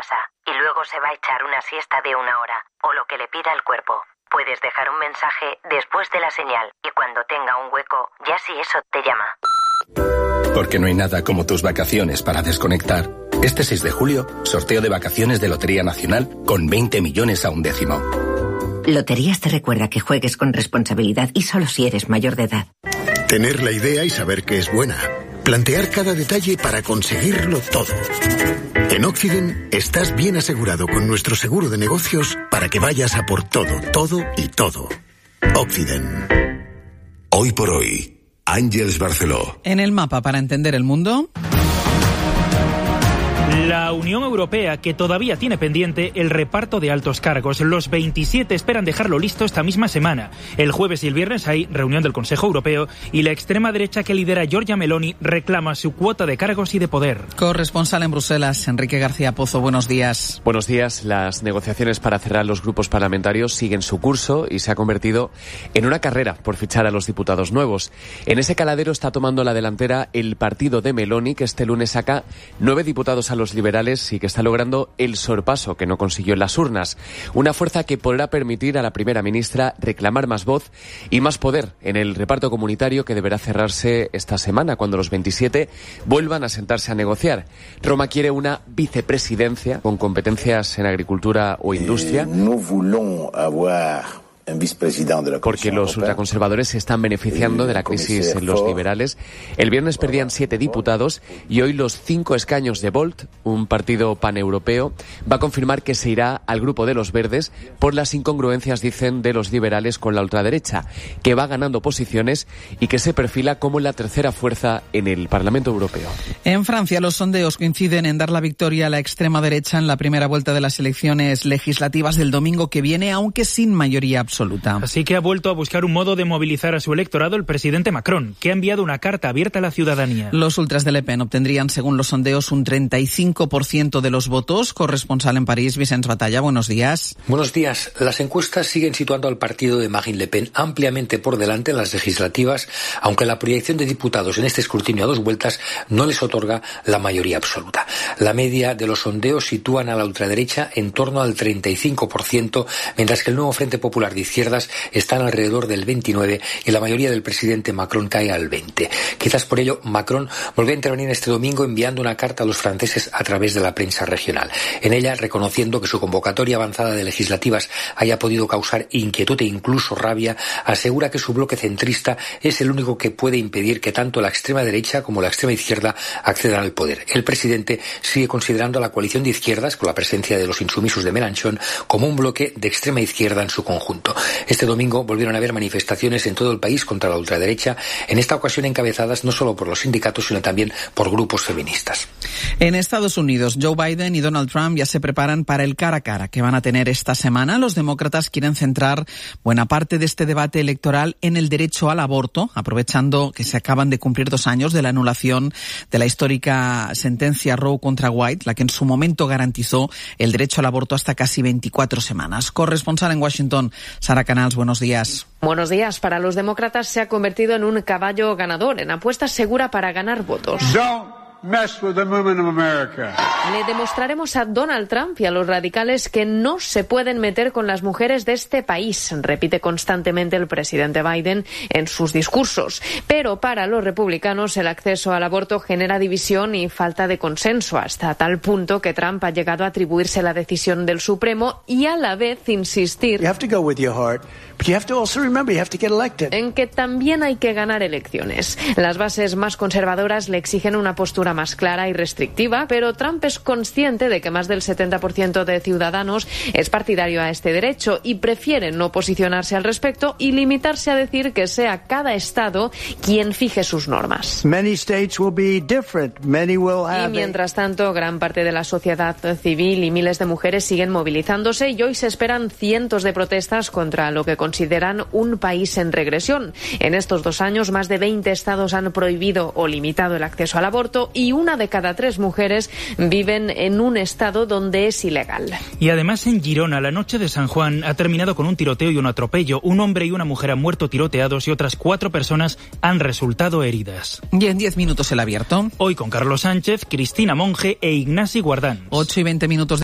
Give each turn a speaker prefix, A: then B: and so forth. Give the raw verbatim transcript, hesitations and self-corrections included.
A: casa y luego se va a echar una siesta de una hora o lo que le pida el cuerpo. Puedes dejar un mensaje después de la señal y cuando tenga un hueco, ya si eso te llama.
B: Porque no hay nada como tus vacaciones para desconectar. Este seis de julio, sorteo de vacaciones de Lotería Nacional con veinte millones a un décimo.
C: Loterías te recuerda que juegues con responsabilidad y solo si eres mayor de edad.
D: Tener la idea y saber que es buena. Plantear cada detalle para conseguirlo todo. En Occident estás bien asegurado con nuestro seguro de negocios para que vayas a por todo, todo y todo. Occident.
E: Hoy por hoy, Àngels Barceló.
F: En el mapa para entender el mundo.
G: La Unión Europea, que todavía tiene pendiente el reparto de altos cargos. Los veintisiete esperan dejarlo listo esta misma semana. El jueves y el viernes hay reunión del Consejo Europeo y la extrema derecha que lidera Giorgia Meloni reclama su cuota de cargos y de poder.
F: Corresponsal en Bruselas, Enrique García Pozo, buenos días.
H: Buenos días. Las negociaciones para cerrar los grupos parlamentarios siguen su curso y se ha convertido en una carrera por fichar a los diputados nuevos. En ese caladero está tomando la delantera el partido de Meloni, que este lunes saca nueve diputados a los liberales y que está logrando el sorpaso que no consiguió en las urnas. Una fuerza que podrá permitir a la primera ministra reclamar más voz y más poder en el reparto comunitario que deberá cerrarse esta semana cuando los veintisiete vuelvan a sentarse a negociar. Roma quiere una vicepresidencia con competencias en agricultura o industria. Porque los ultraconservadores se están beneficiando de la crisis en los liberales. El viernes perdían siete diputados y hoy los cinco escaños de Volt, un partido paneuropeo, va a confirmar que se irá al grupo de los verdes por las incongruencias, dicen, de los liberales con la ultraderecha, que va ganando posiciones y que se perfila como la tercera fuerza en el Parlamento Europeo.
F: En Francia, los sondeos coinciden en dar la victoria a la extrema derecha en la primera vuelta de las elecciones legislativas del domingo que viene, aunque sin mayoría absoluta.
G: Así que ha vuelto a buscar un modo de movilizar a su electorado el presidente Macron, que ha enviado una carta abierta a la ciudadanía.
F: Los ultras de Le Pen obtendrían, según los sondeos, un treinta y cinco por ciento de los votos. Corresponsal en París, Vicens Batalla, buenos días.
I: Buenos días. Las encuestas siguen situando al partido de Marine Le Pen ampliamente por delante en las legislativas, aunque la proyección de diputados en este escrutinio a dos vueltas no les otorga la mayoría absoluta. La media de los sondeos sitúan a la ultraderecha en torno al treinta y cinco por ciento, mientras que el nuevo Frente Popular de izquierdas están alrededor del veintinueve por ciento y la mayoría del presidente Macron cae al veinte por ciento. Quizás por ello Macron volvió a intervenir este domingo enviando una carta a los franceses a través de la prensa regional. En ella, reconociendo que su convocatoria avanzada de legislativas haya podido causar inquietud e incluso rabia, asegura que su bloque centrista es el único que puede impedir que tanto la extrema derecha como la extrema izquierda accedan al poder. El presidente sigue considerando a la coalición de izquierdas, con la presencia de los insumisos de Mélenchon, como un bloque de extrema izquierda en su conjunto. Este domingo volvieron a haber manifestaciones en todo el país contra la ultraderecha, en esta ocasión encabezadas no solo por los sindicatos, sino también por grupos feministas.
F: En Estados Unidos, Joe Biden y Donald Trump ya se preparan para el cara a cara que van a tener esta semana. Los demócratas quieren centrar buena parte de este debate electoral en el derecho al aborto, aprovechando que se acaban de cumplir dos años de la anulación de la histórica sentencia Roe contra Wade, la que en su momento garantizó el derecho al aborto hasta casi veinticuatro semanas. Corresponsal en Washington, Sara Canals, buenos días.
J: Buenos días. Para los demócratas se ha convertido en un caballo ganador, en apuesta segura para ganar votos.
K: Don't mess with the women of America.
J: Le demostraremos a Donald Trump y a los radicales que no se pueden meter con las mujeres de este país, repite constantemente el presidente Biden en sus discursos. Pero para los republicanos el acceso al aborto genera división y falta de consenso, hasta tal punto que Trump ha llegado a atribuirse la decisión del Supremo y a la vez insistir
K: You have to go with your heart, but you have to also remember you have to get elected.
J: en que también hay que ganar elecciones. Las bases más conservadoras le exigen una postura más clara y restrictiva, pero Trump es consciente de que más del setenta por ciento de ciudadanos es partidario a este derecho y prefiere no posicionarse al respecto y limitarse a decir que sea cada estado quien fije sus normas.
K: Many states will be different. Many will have
J: Y mientras tanto, gran parte de la sociedad civil y miles de mujeres siguen movilizándose y hoy se esperan cientos de protestas contra lo que consideran un país en regresión. En estos dos años, más de veinte estados han prohibido o limitado el acceso al aborto y una de cada tres mujeres viven en un estado donde es ilegal.
G: Y además en Girona, la noche de San Juan ha terminado con un tiroteo y un atropello. Un hombre y una mujer han muerto tiroteados y otras cuatro personas han resultado heridas.
F: Y en diez minutos el abierto.
G: Hoy con Carlos Sánchez, Cristina Monge e Ignasi Guardans.
F: ocho y veinte minutos.